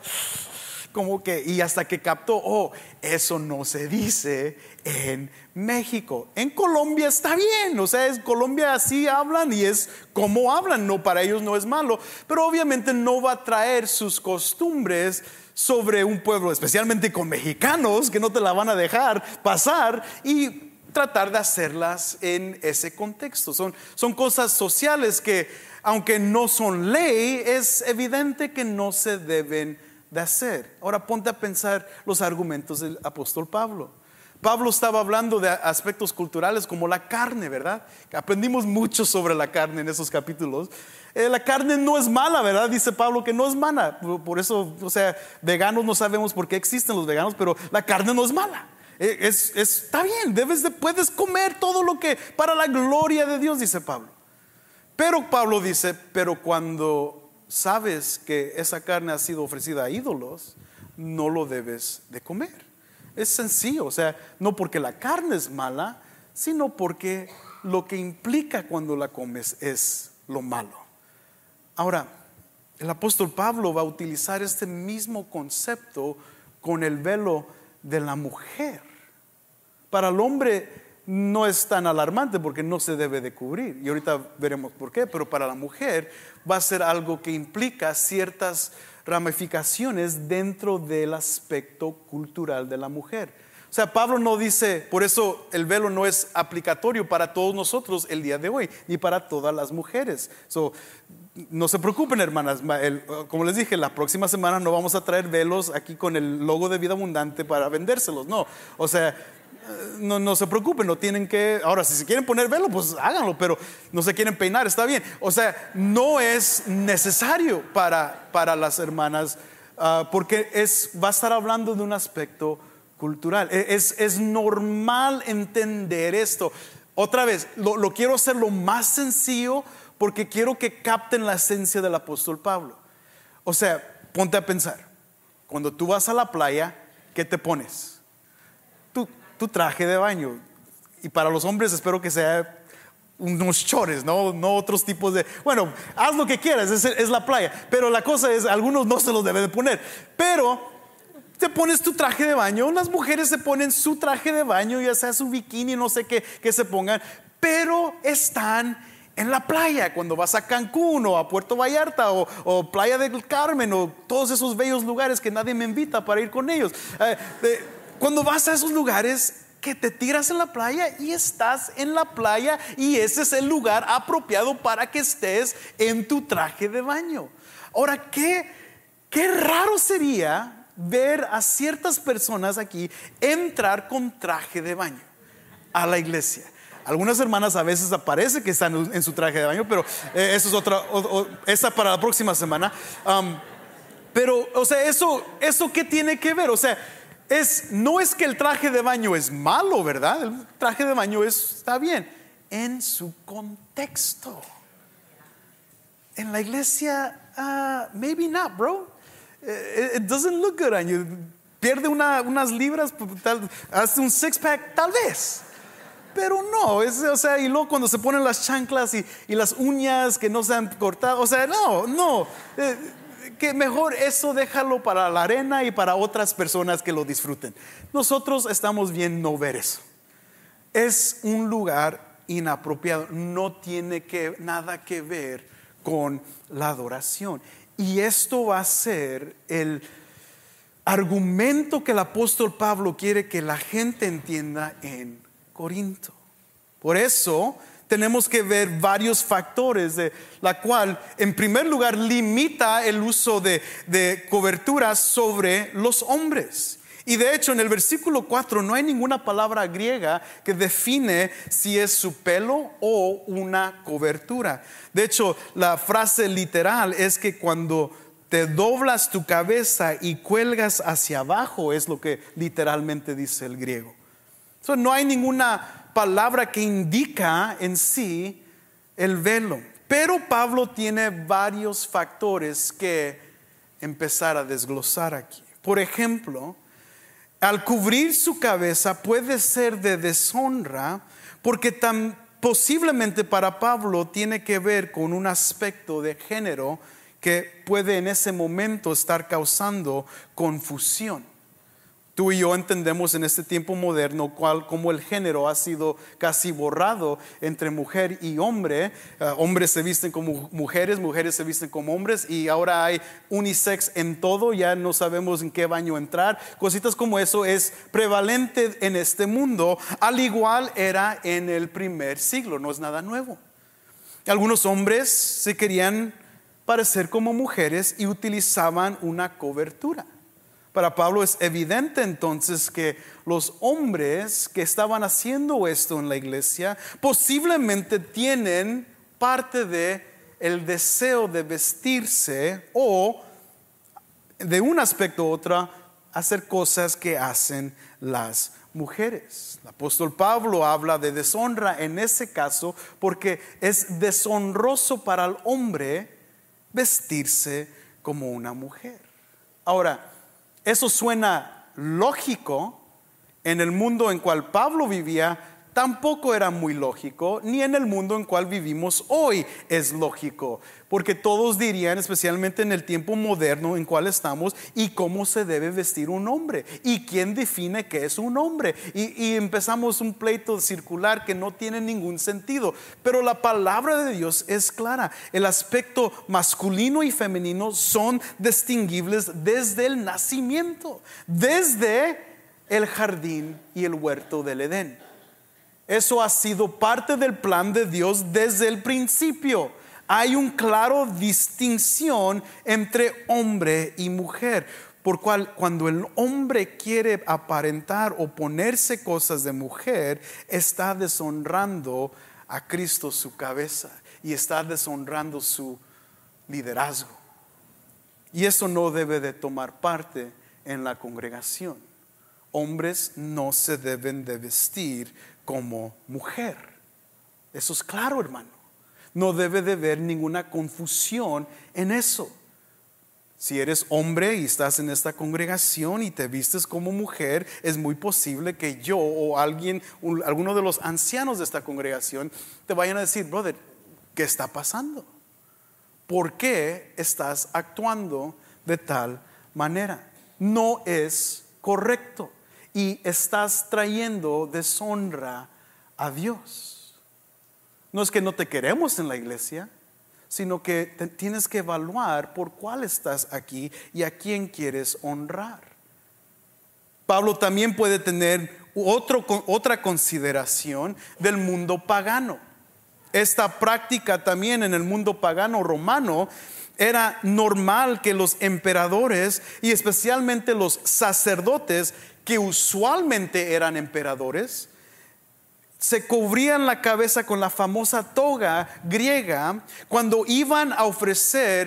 Como que, y hasta que captó, oh, eso no se dice en México. En Colombia está bien, o sea, en Colombia así hablan y es como hablan, no, para ellos no es malo, pero obviamente no va a traer sus costumbres sobre un pueblo, especialmente con mexicanos que no te la van a dejar pasar y tratar de hacerlas en ese contexto. Son, son cosas sociales que, aunque no son ley, es evidente que no se deben de hacer. Ahora ponte a pensar los argumentos del apóstol Pablo. Pablo estaba hablando de aspectos culturales como la carne, ¿verdad? Aprendimos mucho sobre la carne en esos capítulos. Eh, la carne no es mala, ¿verdad? Dice Pablo que no es mala. Por eso, o sea, veganos no sabemos por qué existen los veganos, pero la carne no es mala. Eh, es, es, está bien, debes de, puedes comer todo lo que para la gloria de Dios, dice Pablo. Pero Pablo dice, pero cuando sabes que esa carne ha sido ofrecida a ídolos, no lo debes de comer. Es sencillo, o sea, no porque la carne es mala, sino porque lo que implica cuando la comes es lo malo. Ahora, el apóstol Pablo va a utilizar este mismo concepto con el velo de la mujer. Para el hombre no es tan alarmante porque no se debe de cubrir, y ahorita veremos por qué, pero para la mujer va a ser algo que implica ciertas ramificaciones dentro del aspecto cultural de la mujer. O sea, Pablo no dice, por eso el velo no es aplicatorio para todos nosotros el día de hoy, ni para todas las mujeres. So, no se preocupen, hermanas, el, como les dije, la próxima semana no vamos a traer velos aquí con el logo de Vida Abundante para vendérselos, no, o sea, No, no se preocupen, no tienen que. Ahora, si se quieren poner velo, pues háganlo, pero no se quieren peinar, está bien. O sea, no es necesario para, para las hermanas, uh, porque es, va a estar hablando de un aspecto cultural. Es, es normal entender esto. Otra vez, lo, lo quiero hacer lo más sencillo porque quiero que capten la esencia del apóstol Pablo. O sea, ponte a pensar. Cuando tú vas a la playa, ¿qué te pones? Tú tu traje de baño, y para los hombres espero que sea unos chores, no, no otros tipos de, bueno, haz lo que quieras, es, es la playa, pero la cosa es, algunos no se los deben de poner, pero te pones tu traje de baño, las mujeres se ponen su traje de baño, ya sea su bikini, no sé qué, que se pongan, pero están en la playa. Cuando vas a Cancún o a Puerto Vallarta o, o Playa del Carmen o todos esos bellos lugares que nadie me invita para ir con ellos, eh, eh, cuando vas a esos lugares que te tiras en la playa y estás en la playa, y ese es el lugar apropiado para que estés en tu traje de baño. Ahora, qué, qué raro sería ver a ciertas personas aquí entrar con traje de baño a la iglesia. Algunas hermanas a veces aparece que están en su traje de baño, pero eh, eso es otra, o, o, esa para la próxima semana. Um, Pero, o sea, eso, eso ¿qué tiene que ver? O sea, es, no es que el traje de baño es malo, ¿verdad? El traje de baño es, está bien en su contexto. En la iglesia, uh, maybe not, bro. It, it doesn't look good on you. Pierde una, unas libras, tal, hace un six pack, tal vez. Pero no, es, o sea, y luego cuando se ponen las chanclas y, y las uñas que no se han cortado, o sea, no, no. Eh, que mejor eso déjalo para la arena y para otras personas que lo disfruten. Nosotros estamos bien no ver eso. Es un lugar inapropiado, no tiene que, nada que ver con la adoración. Y esto va a ser el argumento que el apóstol Pablo quiere que la gente entienda en Corinto. Por eso tenemos que ver varios factores de la cual, en primer lugar, limita el uso de, de coberturas sobre los hombres. Y de hecho en el versículo cuatro no hay ninguna palabra griega que define si es su pelo o una cobertura. De hecho, la frase literal es que cuando te doblas tu cabeza y cuelgas hacia abajo, es lo que literalmente dice el griego. So, no hay ninguna palabra que indica en sí el velo. Pero Pablo tiene varios factores que empezar a desglosar aquí. Por ejemplo, al cubrir su cabeza puede ser de deshonra porque tan posiblemente para Pablo tiene que ver con un aspecto de género que puede en ese momento estar causando confusión. Tú y yo entendemos en este tiempo moderno cuál, cómo el género ha sido casi borrado entre mujer y hombre. Uh, hombres se visten como mujeres, mujeres se visten como hombres y ahora hay unisex en todo, ya no sabemos en qué baño entrar. Cositas como eso es prevalente en este mundo, al igual era en el primer siglo, no es nada nuevo. Algunos hombres se querían parecer como mujeres y utilizaban una cobertura. Para Pablo es evidente entonces que los hombres que estaban haciendo esto en la iglesia posiblemente tienen parte de el deseo de vestirse o de un aspecto u otro hacer cosas que hacen las mujeres. El apóstol Pablo habla de deshonra en ese caso porque es deshonroso para el hombre vestirse como una mujer. Ahora, eso suena lógico en el mundo en cual Pablo vivía, tampoco era muy lógico, ni en el mundo en cual vivimos hoy es lógico, porque todos dirían, especialmente en el tiempo moderno en cual estamos, y cómo se debe vestir un hombre, y quién define qué es un hombre, y, y empezamos un pleito circular que no tiene ningún sentido, pero la palabra de Dios es clara. El aspecto masculino y femenino son distinguibles desde el nacimiento, desde el jardín y el huerto del Edén. Eso ha sido parte del plan de Dios desde el principio. Hay una clara distinción entre hombre y mujer, por cual cuando el hombre quiere aparentar o ponerse cosas de mujer, está deshonrando a Cristo su cabeza y está deshonrando su liderazgo. Y eso no debe de tomar parte en la congregación. Hombres no se deben de vestir como mujer. Eso es claro, hermano. No debe de haber ninguna confusión en eso. Si eres hombre y estás en esta congregación y te vistes como mujer, es muy posible que yo o alguien, un, alguno de los ancianos de esta congregación te vayan a decir: brother, ¿qué está pasando? ¿Por qué estás actuando de tal manera? No es correcto. Y estás trayendo deshonra a Dios. No es que no te queremos en la iglesia, sino que te tienes que evaluar por cuál estás aquí y a quién quieres honrar. Pablo también puede tener otro, otra consideración del mundo pagano. Esta práctica también en el mundo pagano romano era normal que los emperadores y especialmente los sacerdotes, que usualmente eran emperadores, se cubrían la cabeza con la famosa toga griega cuando iban a ofrecer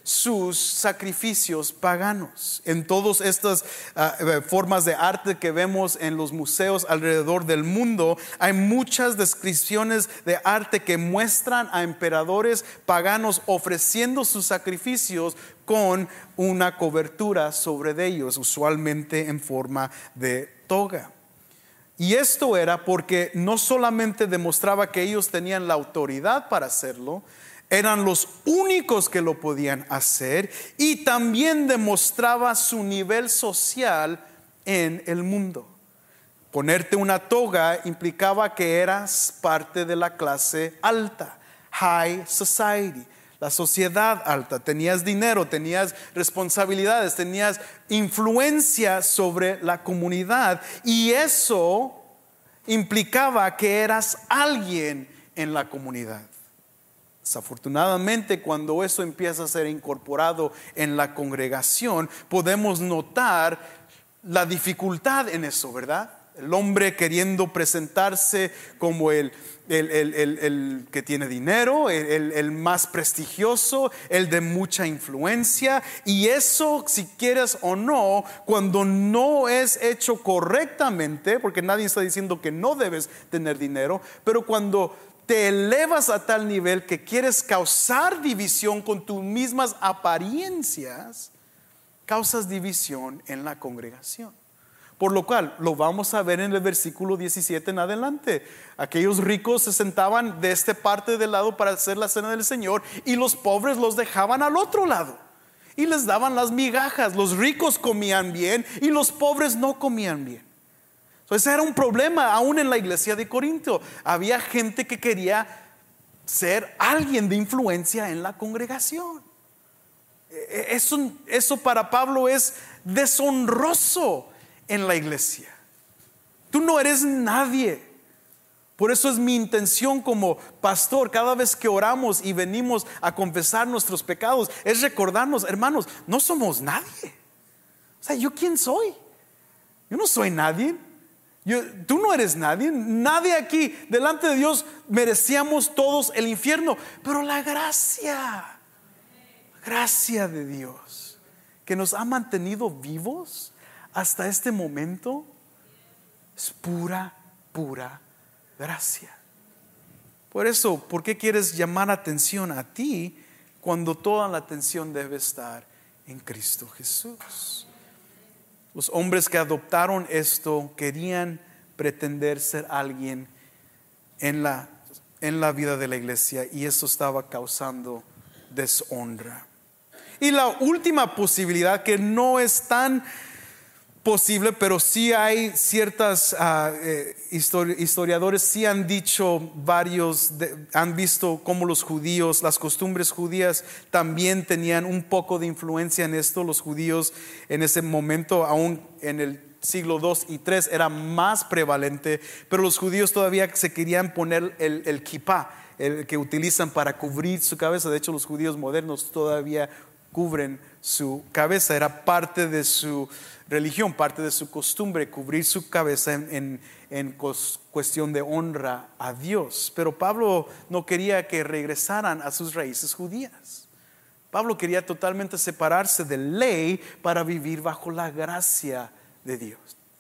sus sacrificios paganos. En todas estas uh, formas de arte que vemos en los museos alrededor del mundo, hay muchas descripciones de arte que muestran a emperadores paganos ofreciendo sus sacrificios con una cobertura sobre de ellos, usualmente en forma de toga. Y esto era porque no solamente demostraba que ellos tenían la autoridad para hacerlo, eran los únicos que lo podían hacer, y también demostraba su nivel social en el mundo. Ponerte una toga implicaba que eras parte de la clase alta, high society, la sociedad alta. Tenías dinero, tenías responsabilidades, tenías influencia sobre la comunidad, y eso implicaba que eras alguien en la comunidad. Desafortunadamente, cuando eso empieza a ser incorporado en la congregación, podemos notar la dificultad en eso, ¿verdad? El hombre queriendo presentarse como el, el, el, el, el que tiene dinero, el, el, el más prestigioso, el de mucha influencia. Y eso, si quieres o no, cuando no es hecho correctamente, porque nadie está diciendo que no debes tener dinero, pero cuando te elevas a tal nivel que quieres causar división con tus mismas apariencias, causas división en la congregación. Por lo cual, lo vamos a ver en el versículo diecisiete en adelante. Aquellos ricos se sentaban de esta parte del lado para hacer la cena del Señor, y los pobres los dejaban al otro lado y les daban las migajas. Los ricos comían bien y los pobres no comían bien. Entonces era un problema aún en la iglesia de Corinto. Había gente que quería ser alguien de influencia en la congregación. Eso, eso para Pablo es deshonroso en la iglesia. Tú no eres nadie. Por eso es mi intención como pastor, cada vez que oramos y venimos a confesar nuestros pecados, es recordarnos, hermanos, no somos nadie. O sea, ¿yo quién soy? Yo no soy nadie. Yo, tú no eres nadie. Nadie aquí delante de Dios merecíamos todos el infierno, pero la gracia, gracia de Dios que nos ha mantenido vivos hasta este momento es pura, pura gracia. Por eso, ¿por qué quieres llamar atención a ti cuando toda la atención debe estar en Cristo Jesús? Los hombres que adoptaron esto querían pretender ser alguien en la, en la vida de la iglesia, y eso estaba causando deshonra. Y la última posibilidad, que no es tan posible, pero sí hay ciertas uh, eh, histori- historiadores sí han dicho, varios de, han visto cómo los judíos, las costumbres judías también tenían un poco de influencia en esto. Los judíos en ese momento, aún en el siglo dos y tres, era más prevalente, pero los judíos todavía se querían poner el, el kippah, el que utilizan para cubrir su cabeza. De hecho, los judíos modernos todavía cubren su cabeza. Era parte de su religión, parte de su costumbre, cubrir su cabeza en, en, en cuestión de honra a Dios. Pero Pablo no quería que regresaran a sus raíces judías. Pablo quería totalmente separarse de ley para vivir bajo la gracia de Dios.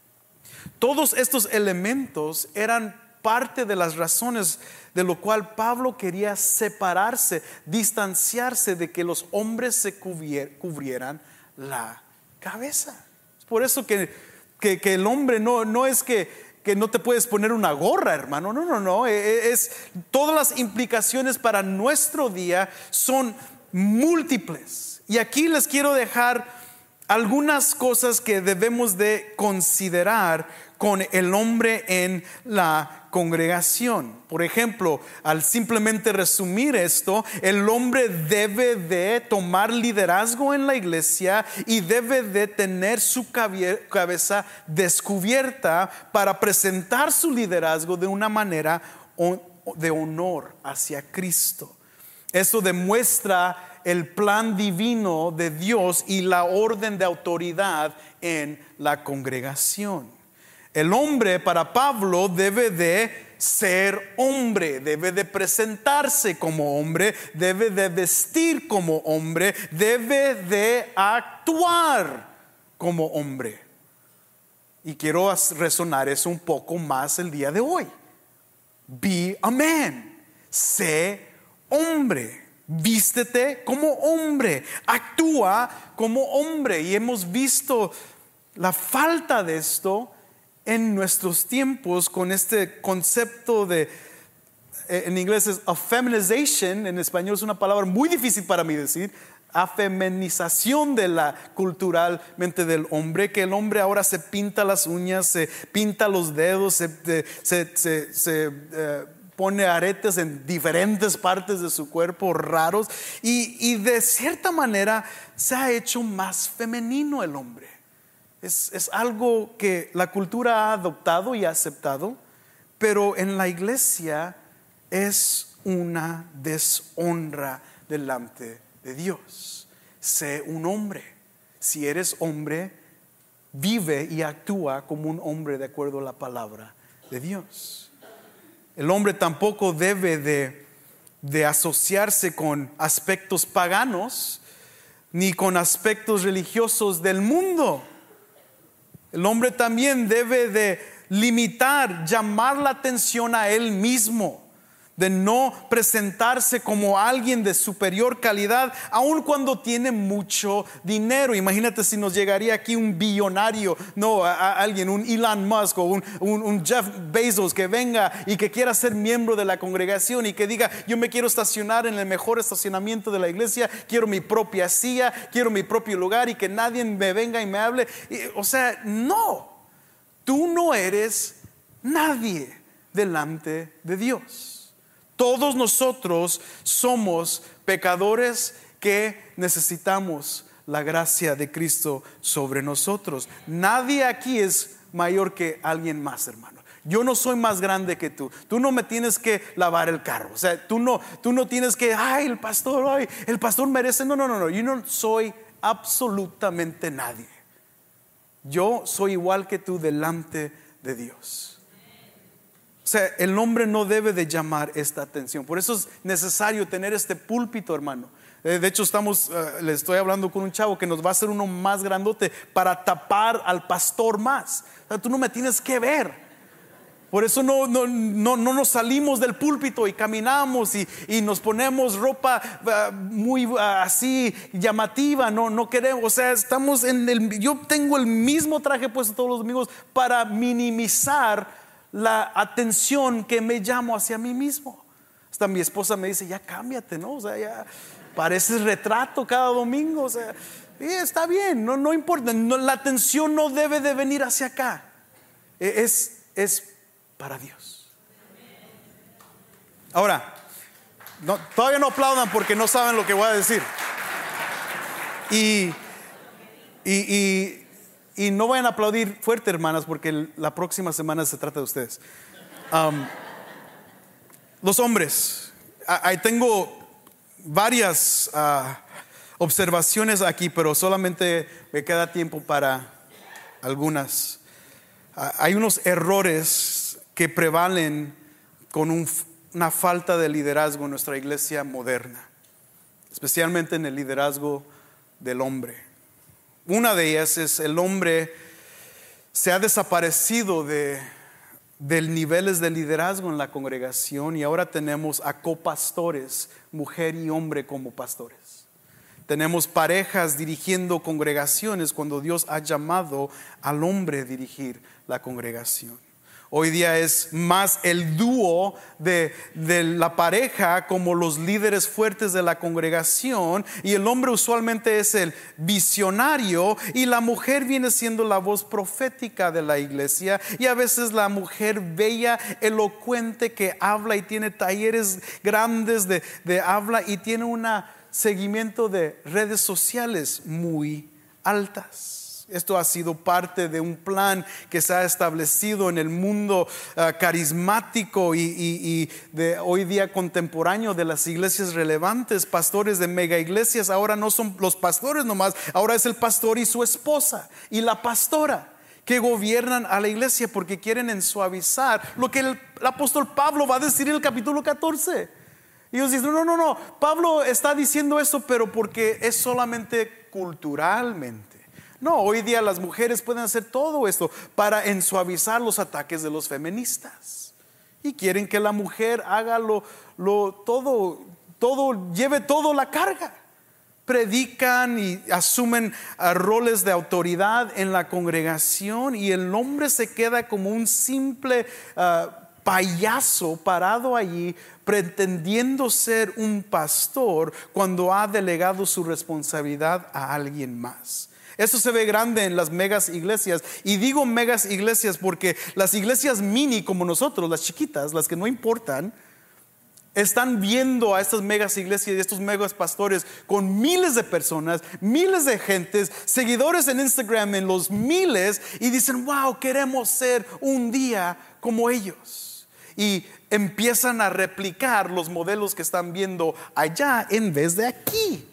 Todos estos elementos eran parte de las razones de lo cual Pablo quería separarse, distanciarse de que los hombres se cubrier, cubrieran la cabeza. Es por eso que, que, que el hombre no, no es que, que no te puedes poner una gorra, hermano. No, no, no. Es, todas las implicaciones para nuestro día son múltiples. Y aquí les quiero dejar algunas cosas que debemos de considerar con el hombre en la congregación. Por ejemplo, al simplemente resumir esto, el hombre debe de tomar liderazgo en la iglesia y debe de tener su cabeza descubierta para presentar su liderazgo de una manera de honor hacia Cristo. Esto demuestra el plan divino de Dios y la orden de autoridad en la congregación. El hombre, para Pablo, debe de ser hombre, debe de presentarse como hombre, debe de vestir como hombre, debe de actuar como hombre. Y quiero resonar eso un poco más el día de hoy. Be a man. Sé hombre. Vístete como hombre. Actúa como hombre. Y hemos visto la falta de esto en nuestros tiempos con este concepto de, en inglés es afeminization, en español es una palabra muy difícil para mí decir, afeminización de la culturalmente del hombre, que el hombre ahora se pinta las uñas, se pinta los dedos, se, se, se, se uh, pone aretes en diferentes partes de su cuerpo raros y, y de cierta manera se ha hecho más femenino el hombre. Es, es algo que la cultura ha adoptado y aceptado, pero en la iglesia es una deshonra delante de Dios. Sé un hombre. Si eres hombre, vive y actúa como un hombre de acuerdo a la palabra de Dios. El hombre tampoco debe de, de asociarse con aspectos paganos ni con aspectos religiosos del mundo. El hombre también debe de limitar, llamar la atención a él mismo, de no presentarse como alguien de superior calidad, aun cuando tiene mucho dinero. Imagínate si nos llegaría aquí un billonario, no, a, a alguien, un Elon Musk o un, un, un Jeff Bezos que venga y que quiera ser miembro de la congregación y que diga: yo me quiero estacionar en el mejor estacionamiento de la iglesia, quiero mi propia silla, quiero mi propio lugar y que nadie me venga y me hable. Y, o sea, no, tú no eres nadie delante de Dios. Todos nosotros somos pecadores que necesitamos la gracia de Cristo sobre nosotros. Nadie aquí es mayor que alguien más, hermano. Yo no soy más grande que tú. Tú no me tienes que lavar el carro. O sea, tú no, tú no tienes que, ay, el pastor, ay, el pastor merece. No, no, no, no. Yo no soy absolutamente nadie. Yo soy igual que tú delante de Dios. O sea, el hombre no debe de llamar esta atención. Por eso es necesario tener este púlpito, hermano. De hecho, estamos, uh, le estoy hablando con un chavo que nos va a hacer uno más grandote para tapar al pastor más. O sea, tú no me tienes que ver. Por eso no, no, no, no nos salimos del púlpito y caminamos y, y nos ponemos ropa uh, muy uh, así llamativa. No, no queremos, o sea, estamos en el, yo tengo el mismo traje puesto todos los domingos para minimizar la atención que me llamo hacia mí mismo. Hasta mi esposa me dice: ya cámbiate, ¿no? O sea, ya pareces retrato cada domingo. O sea, y está bien, no, no importa, no, la atención no debe de venir hacia acá. Es, es para Dios. Ahora, no, todavía no aplaudan porque no saben lo que voy a decir. Y, y, y Y no vayan a aplaudir fuerte, hermanas, porque la próxima semana se trata de ustedes. Um, los hombres, ahí tengo varias uh, observaciones aquí, pero solamente me queda tiempo para algunas. Uh, hay unos errores que prevalen con un, una falta de liderazgo en nuestra iglesia moderna, especialmente en el liderazgo del hombre. Una de ellas es: el hombre se ha desaparecido de, de niveles de liderazgo en la congregación y ahora tenemos a copastores, mujer y hombre como pastores. Tenemos parejas dirigiendo congregaciones cuando Dios ha llamado al hombre a dirigir la congregación. Hoy día es más el dúo de, de la pareja como los líderes fuertes de la congregación, y el hombre usualmente es el visionario y la mujer viene siendo la voz profética de la iglesia, y a veces la mujer bella, elocuente, que habla y tiene talleres grandes de, de habla y tiene un seguimiento de redes sociales muy altas. Esto ha sido parte de un plan que se ha establecido en el mundo uh, carismático y, y, y de hoy día contemporáneo de las iglesias relevantes. Pastores de mega iglesias ahora no son los pastores nomás, ahora es el pastor y su esposa y la pastora, que gobiernan a la iglesia porque quieren ensuavizar lo que el, el apóstol Pablo va a decir en el capítulo catorce. Y ellos dicen, no, no, no, Pablo está diciendo eso, pero porque es solamente culturalmente. No, hoy día las mujeres pueden hacer todo esto para ensuavizar los ataques de los feministas. Y quieren que la mujer haga lo, lo todo, todo, lleve todo la carga. Predican y asumen uh, roles de autoridad en la congregación, y el hombre se queda como un simple uh, payaso parado allí pretendiendo ser un pastor cuando ha delegado su responsabilidad a alguien más. Eso se ve grande en las megas iglesias, y digo megas iglesias porque las iglesias mini como nosotros, las chiquitas, las que no importan, están viendo a estas megas iglesias y estos megas pastores con miles de personas, miles de gentes, seguidores en Instagram en los miles, y dicen, wow, queremos ser un día como ellos. Y empiezan a replicar los modelos que están viendo allá en vez de aquí.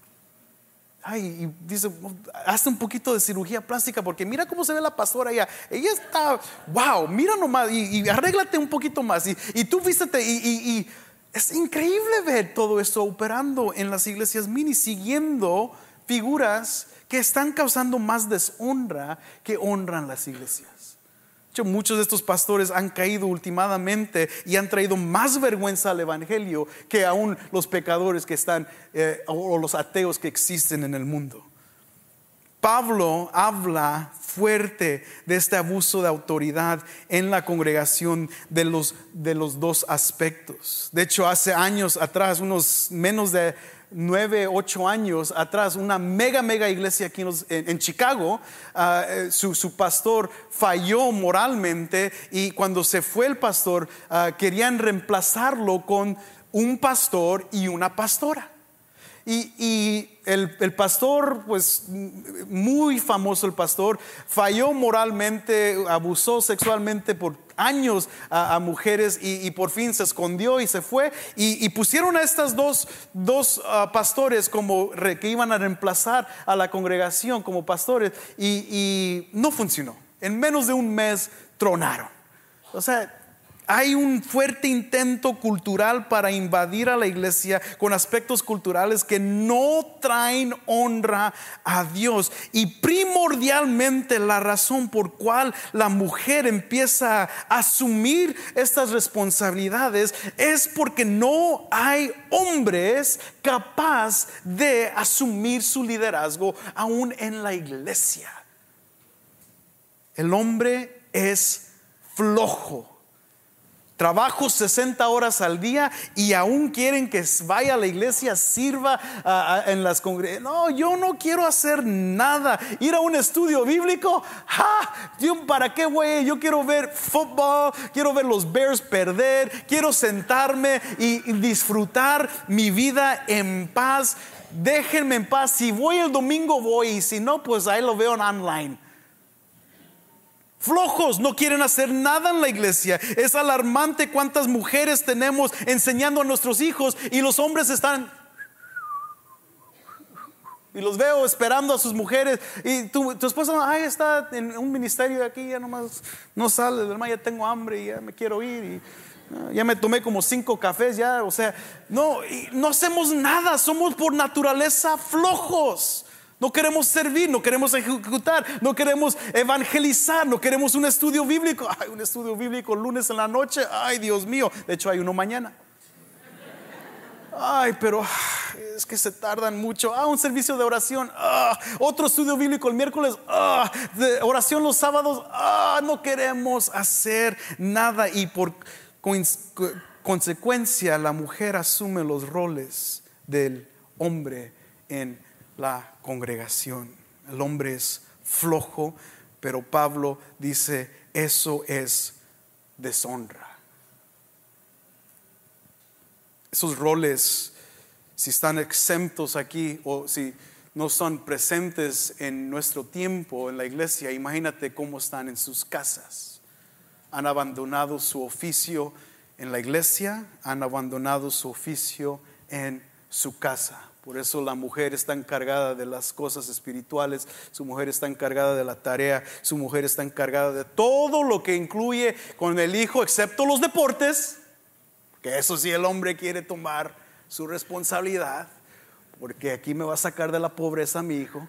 Ay, y dice, hazte un poquito de cirugía plástica porque mira cómo se ve la pastora allá. Ella está, wow, mira nomás, y, y arréglate un poquito más. Y, y tú vístete, y, y, y es increíble ver todo esto operando en las iglesias mini, siguiendo figuras que están causando más deshonra que honran las iglesias. De hecho, muchos de estos pastores han caído últimamente y han traído más vergüenza al evangelio que aún los pecadores que están eh, o los ateos que existen en el mundo. Pablo habla fuerte de este abuso de autoridad en la congregación de los, de los dos aspectos. De hecho, hace años atrás, unos menos de nueve, ocho años atrás, una mega, mega iglesia aquí en, los, en, en Chicago, uh, su, su pastor falló moralmente, y cuando se fue el pastor, uh, querían reemplazarlo con un pastor y una pastora. Y, y el, el pastor, pues muy famoso el pastor, falló moralmente, abusó sexualmente por años a, a mujeres, y, y por fin se escondió y se fue, y, y pusieron a estas dos, dos uh, pastores como re, que iban a reemplazar a la congregación como pastores, y, y no funcionó. En menos de un mes tronaron. O sea, hay un fuerte intento cultural para invadir a la iglesia con aspectos culturales que no traen honra a Dios. Y primordialmente la razón por cual la mujer empieza a asumir estas responsabilidades es porque no hay hombres capaces de asumir su liderazgo aún en la iglesia. El hombre es flojo. Trabajo sesenta horas al día y aún quieren que vaya a la iglesia, sirva uh, en las congregaciones. No, yo no quiero hacer nada. Ir a un estudio bíblico, ¡ja! Yo, ¿para qué voy? Yo quiero ver fútbol, quiero ver los Bears perder, quiero sentarme y, y disfrutar mi vida en paz. Déjenme en paz. Si voy el domingo voy, y si no, pues ahí lo veo en online. Flojos, no quieren hacer nada en la iglesia. Es alarmante cuántas mujeres tenemos enseñando a nuestros hijos, y los hombres están, y los veo esperando a sus mujeres. Y tu, tu esposa, ay, está en un ministerio de aquí, ya nomás no sale, hermano, ya tengo hambre y ya me quiero ir, y ya me tomé como cinco cafés ya. O sea, no, no hacemos nada. Somos por naturaleza flojos. No queremos servir, no queremos ejecutar, no queremos evangelizar, no queremos un estudio bíblico. Ay, un estudio bíblico lunes en la noche, ay, Dios mío. De hecho hay uno mañana. Ay, pero es que se tardan mucho. Ah, un servicio de oración. Ah, otro estudio bíblico el miércoles. Ah, de oración los sábados. Ah, no queremos hacer nada. Y por consecuencia la mujer asume los roles del hombre en la congregación. El hombre es flojo, pero Pablo dice, eso es deshonra. Esos roles, si están exentos aquí o si no son presentes en nuestro tiempo en la iglesia, imagínate cómo están en sus casas. Han abandonado su oficio en la iglesia, han abandonado su oficio en su casa. Por eso la mujer está encargada de las cosas espirituales, su mujer está encargada de la tarea, su mujer está encargada de todo lo que incluye con el hijo, excepto los deportes, que eso sí el hombre quiere tomar su responsabilidad, porque aquí me va a sacar de la pobreza mi hijo.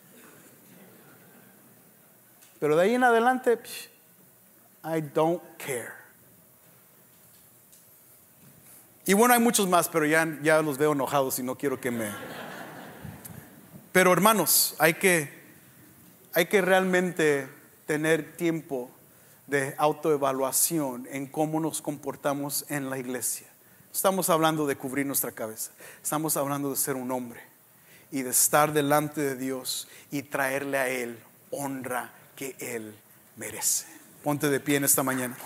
Pero de ahí en adelante, I don't care. Y bueno, hay muchos más, pero ya, ya los veo enojados y no quiero que me... Pero hermanos, hay que, hay que realmente tener tiempo de autoevaluación en cómo nos comportamos en la iglesia. Estamos hablando de cubrir nuestra cabeza. Estamos hablando de ser un hombre y de estar delante de Dios y traerle a Él honra que Él merece. Ponte de pie en esta mañana.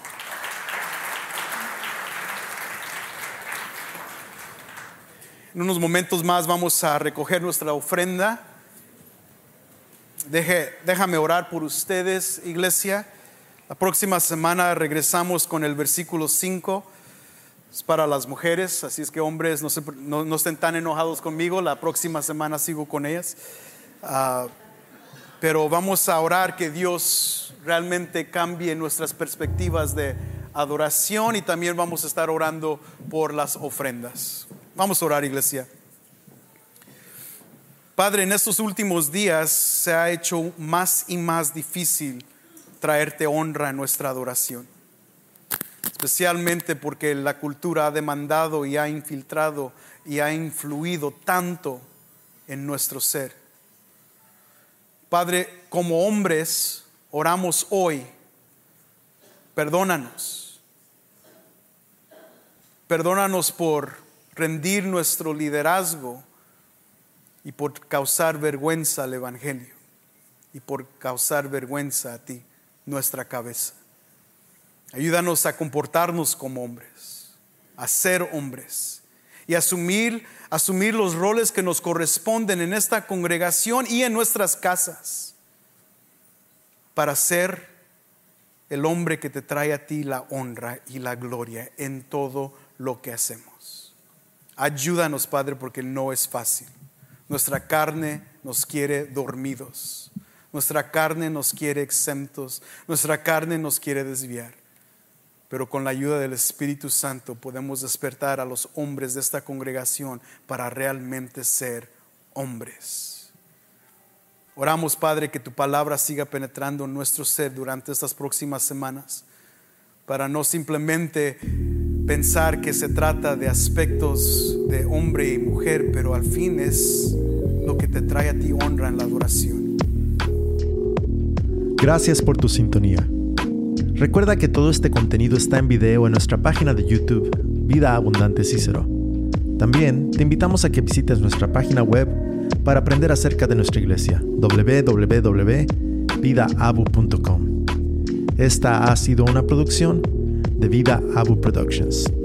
En unos momentos más vamos a recoger nuestra ofrenda. Deje, déjame orar por ustedes, iglesia. La próxima semana regresamos con el versículo cinco. Es para las mujeres, así es que hombres no, se, no, no estén tan enojados conmigo. La próxima semana sigo con ellas. Uh, pero vamos a orar que Dios realmente cambie nuestras perspectivas de adoración, y también vamos a estar orando por las ofrendas. Vamos a orar, iglesia. Padre, en estos últimos días se ha hecho más y más difícil traerte honra en nuestra adoración, especialmente porque la cultura ha demandado y ha infiltrado y ha influido tanto en nuestro ser. Padre, como hombres oramos hoy, perdónanos. Perdónanos por rendir nuestro liderazgo y por causar vergüenza al evangelio y por causar vergüenza a ti, nuestra cabeza. Ayúdanos a comportarnos como hombres, a ser hombres y asumir, asumir los roles que nos corresponden en esta congregación y en nuestras casas, para ser el hombre que te trae a ti la honra y la gloria en todo lo que hacemos. Ayúdanos, Padre, porque no es fácil. Nuestra carne nos quiere dormidos, nuestra carne nos quiere exentos, nuestra carne nos quiere desviar. Pero con la ayuda del Espíritu Santo podemos despertar a los hombres de esta congregación para realmente ser hombres. Oramos, Padre, que tu palabra siga penetrando en nuestro ser durante estas próximas semanas, para no simplemente pensar que se trata de aspectos de hombre y mujer, pero al fin es lo que te trae a ti honra en la adoración. Gracias por tu sintonía. Recuerda que todo este contenido está en video en nuestra página de YouTube, Vida Abundante Cícero. También te invitamos a que visites nuestra página web para aprender acerca de nuestra iglesia, doble u doble u doble u punto vida abu punto com. Esta ha sido una producción de Vida Abu Productions.